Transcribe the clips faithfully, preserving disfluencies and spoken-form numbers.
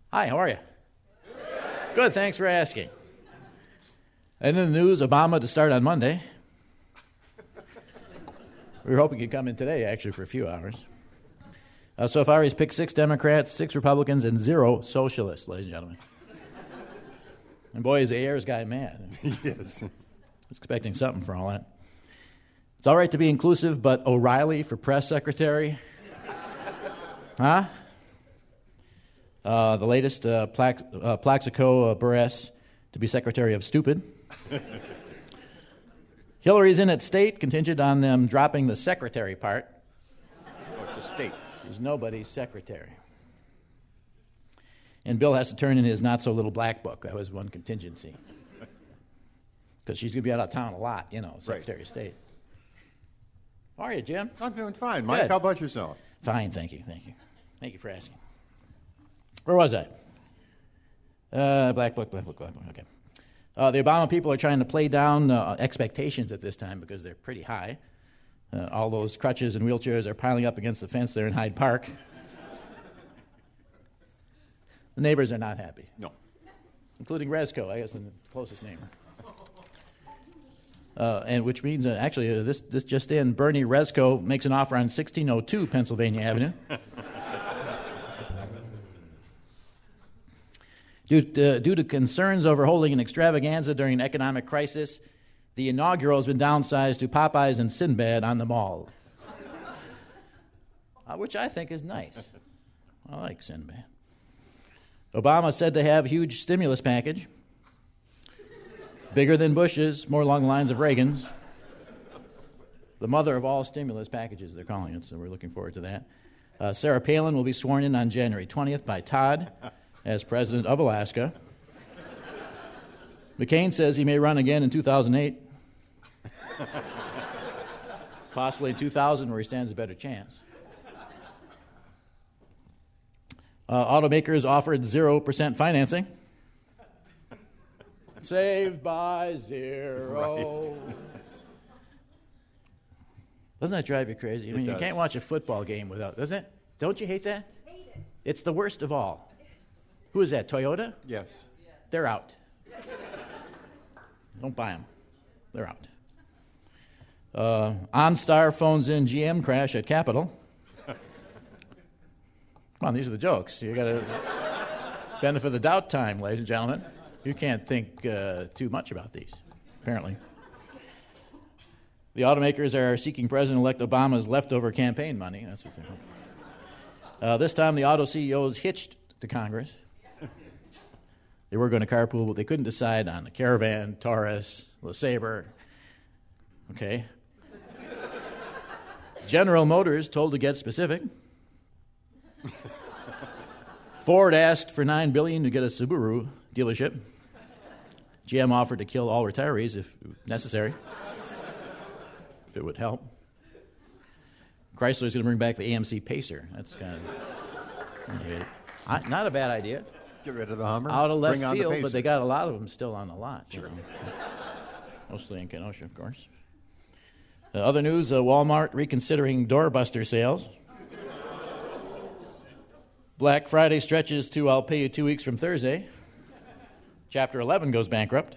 Hi, how are you? Good. Good, thanks for asking. And in the news, Obama to start on Monday. We were hoping he'd come in today, actually, for a few hours. Uh, so far, he's picked six Democrats, six Republicans, and zero socialists, ladies and gentlemen. And boy, is the Ayers guy mad. Yes. He's expecting something for all that. It's all right to be inclusive, but O'Reilly for press secretary? Huh? Uh, the latest, uh, Plax, uh, Plaxico uh, Burress to be secretary of stupid. Hillary's in at state, contingent on them dropping the secretary part. Or the state. He's nobody's secretary. And Bill has to turn in his not-so-little black book. That was one contingency. Because she's going to be out of town a lot, you know, Secretary right. of State. How are you, Jim? I'm doing fine. Mike, Good. How about yourself? Fine, thank you, thank you. Thank you for asking. Where was I? Uh, black book, black book, black book, okay. Uh, the Obama people are trying to play down uh, expectations at this time because they're pretty high. Uh, all those crutches and wheelchairs are piling up against the fence there in Hyde Park. The neighbors are not happy. No. Including Resco, I guess, the closest neighbor. Uh, and which means, uh, actually, uh, this this just in, Bernie Resco makes an offer on sixteen oh two Pennsylvania Avenue. due, to, due to concerns over holding an extravaganza during an economic crisis, the inaugural has been downsized to Popeyes and Sinbad on the mall. uh, which I think is nice. I like Sinbad. Obama said to have a huge stimulus package. Bigger than Bush's, more along the lines of Reagan's. The mother of all stimulus packages, they're calling it, so we're looking forward to that. Uh, Sarah Palin will be sworn in on January twentieth by Todd as president of Alaska. McCain says he may run again in two thousand eight. Possibly in two thousand, where he stands a better chance. Uh, automakers offered zero percent financing. Saved by zero. Right. Doesn't that drive you crazy? I mean, you can't watch a football game without, doesn't it? Don't you hate that? Hate it. It's the worst of all. Who is that, Toyota? Yes. They're out. Don't buy them. They're out. Uh, OnStar phones in G M crash at Capitol. Come on, these are the jokes. You got to benefit of the doubt time, ladies and gentlemen. You can't think uh, too much about these, apparently. The automakers are seeking President-elect Obama's leftover campaign money. That's what they're hoping. Uh, this time, the auto C E Os hitched to Congress. They were going to carpool, but they couldn't decide on the Caravan, Taurus, LeSabre. Okay. General Motors told to get specific. Ford asked for nine billion dollars to get a Subaru dealership. G M offered to kill all retirees if necessary, if it would help. Chrysler's going to bring back the A M C Pacer. That's kind of I, not a bad idea. Get rid of the Hummer. Out of left Bring on field, the but they got a lot of them still on the lot. Sure. You know. Mostly in Kenosha, of course. Uh, other news, uh, Walmart reconsidering doorbuster sales. Black Friday stretches to I'll pay you two weeks from Thursday. Chapter eleven goes bankrupt.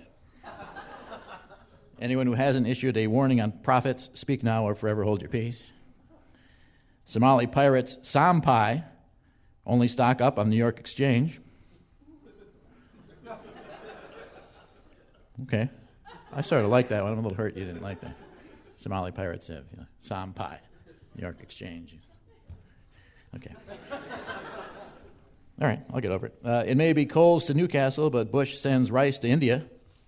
Anyone who hasn't issued a warning on profits, speak now or forever hold your peace. Somali pirates Sampai only stock up on New York Exchange. Okay. I sort of like that one. I'm a little hurt you didn't like that. Somali pirates have, you know, Sampai, New York Exchange. Okay. All right, I'll get over it. Uh, it may be coals to Newcastle, but Bush sends rice to India.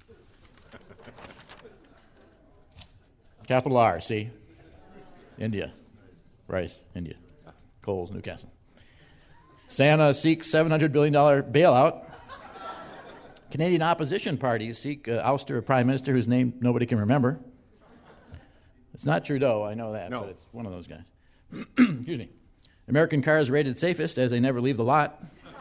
Capital R, see? India. Rice, India. Coals, Newcastle. Santa seeks seven hundred billion dollars bailout. Canadian opposition parties seek uh, ouster of prime minister whose name nobody can remember. It's not Trudeau, I know that, no. but it's one of those guys. Excuse me. American cars rated safest as they never leave the lot.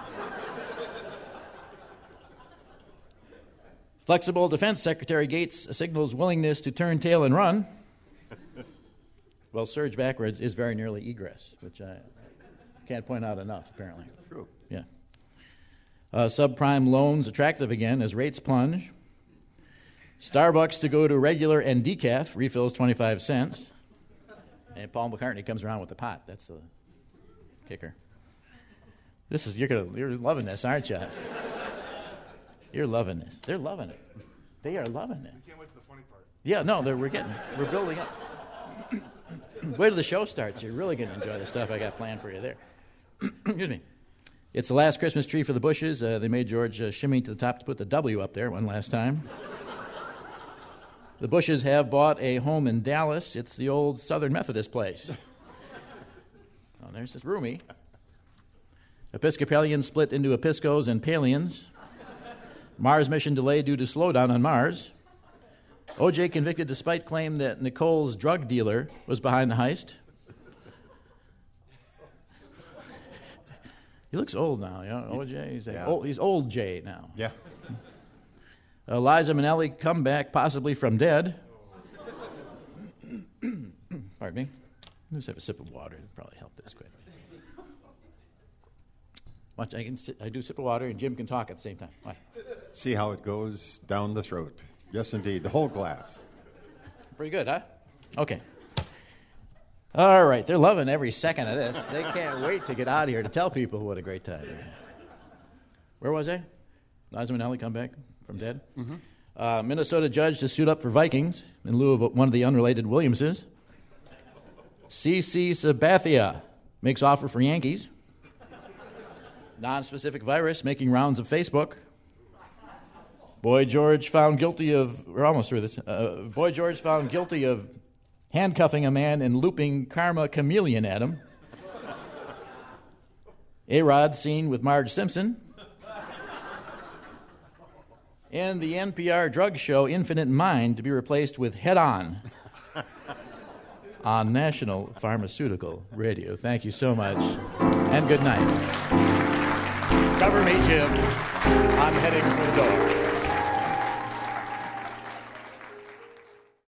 Flexible Defense Secretary Gates signals willingness to turn tail and run. Well, surge backwards is very nearly egress, which I can't point out enough, apparently. True. Yeah. Uh, subprime loans attractive again as rates plunge. Starbucks to go to regular and decaf, refills twenty-five cents. And Paul McCartney comes around with the pot. That's the kicker. This is you're gonna you're loving this, aren't you? You're loving this. They're loving it. They are loving it. We can't wait to the funny part. Yeah, no, they're, we're getting we're building up. Wait till the show starts. You're really going to enjoy the stuff I got planned for you there. Excuse me. It's the last Christmas tree for the Bushes. Uh, they made George uh, shimmy to the top to put the W up there one last time. The Bushes have bought a home in Dallas. It's the old Southern Methodist place. Oh, there's this roomy. Episcopalians split into Episcos and Palians. Mars mission delayed due to slowdown on Mars. O J convicted despite claim that Nicole's drug dealer was behind the heist. He looks old now, you know, O J. He's, like yeah. old, he's old J now. Yeah. Eliza Minnelli comeback possibly from dead. Pardon me. Let's have a sip of water. It'll probably help this quick. Watch, I can sit, I do sip of water and Jim can talk at the same time. Why? See how it goes down the throat. Yes, indeed. The whole glass. Pretty good, huh? Okay. All right. They're loving every second of this. They can't wait to get out of here to tell people what a great time. Where was I? Liza Minnelli come back from dead? Mm-hmm. Uh, Minnesota judge to suit up for Vikings in lieu of one of the unrelated Williamses. C C Sabathia makes offer for Yankees. Non-specific virus making rounds of Facebook. Boy George found guilty of, we're almost through this, uh, Boy George found guilty of handcuffing a man and looping Karma Chameleon at him. A-Rod seen with Marge Simpson. And the N P R drug show Infinite Mind to be replaced with Head On on National Pharmaceutical Radio. Thank you so much, and good night. Cover me, Jim. I'm heading for the door.